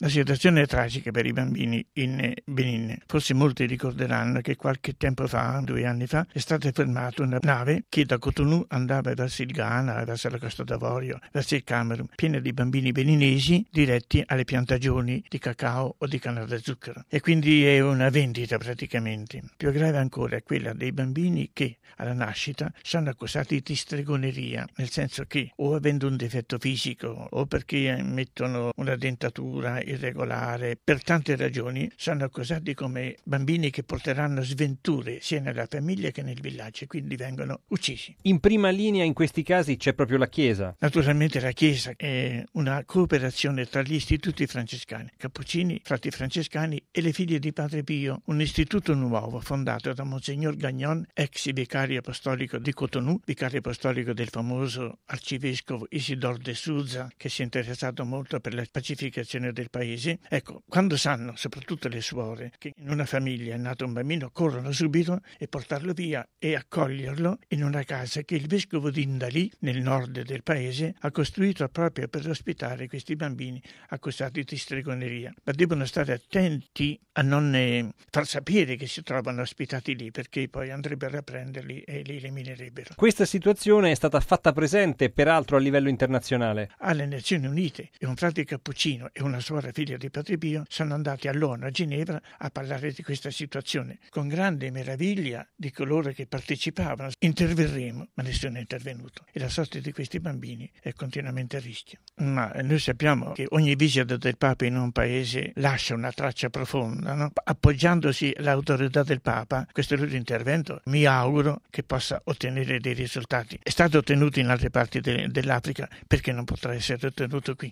La situazione è tragica per i bambini in Benin. Forse molti ricorderanno che qualche tempo fa, 2 anni fa, è stata fermata una nave che da Cotonou andava verso il Ghana, verso la Costa d'Avorio, verso il Camerun, piena di bambini beninesi diretti alle piantagioni di cacao o di canna da zucchero. E quindi è una vendita praticamente. Più grave ancora è quella dei bambini che alla nascita sono accusati di stregoneria, nel senso che o avendo un difetto fisico o perché mettono una dentatura irregolare, per tante ragioni sono accusati come bambini che porteranno sventure sia nella famiglia che nel villaggio, quindi vengono uccisi. In prima linea in questi casi c'è proprio la Chiesa. Naturalmente la Chiesa è una cooperazione tra gli istituti francescani, Cappuccini, frati francescani e le figlie di Padre Pio, un istituto nuovo fondato da Monsignor Gagnon, ex vicario apostolico di Cotonou, vicario apostolico del famoso arcivescovo Isidore de Souza, che si è interessato molto per la pacificazione del paese. Ecco, quando sanno, soprattutto le suore, che in una famiglia è nato un bambino, corrono subito e portarlo via e accoglierlo in una casa che il vescovo di Ndali, nel nord del paese, ha costruito proprio per ospitare questi bambini accusati di stregoneria. Ma devono stare attenti a non far sapere che si trovano ospitati lì, perché poi andrebbero a prenderli e li eliminerebbero. Questa situazione è stata fatta presente peraltro a livello internazionale. Alle Nazioni Unite un frate cappuccino e una suora figlia di Padre Pio sono andati all'ONU a Ginevra a parlare di questa situazione. Con grande meraviglia di coloro che partecipavano interverremo, ma nessuno è intervenuto e la sorte di questi bambini è continuamente a rischio. Ma noi sappiamo che ogni visita del Papa in un paese lascia una traccia profonda, no? Appoggiandosi all'autorità del Papa, questo loro intervento mi auguro che possa ottenere dei risultati. È stato ottenuto in altre parti dell'Africa, perché non potrà essere ottenuto qui?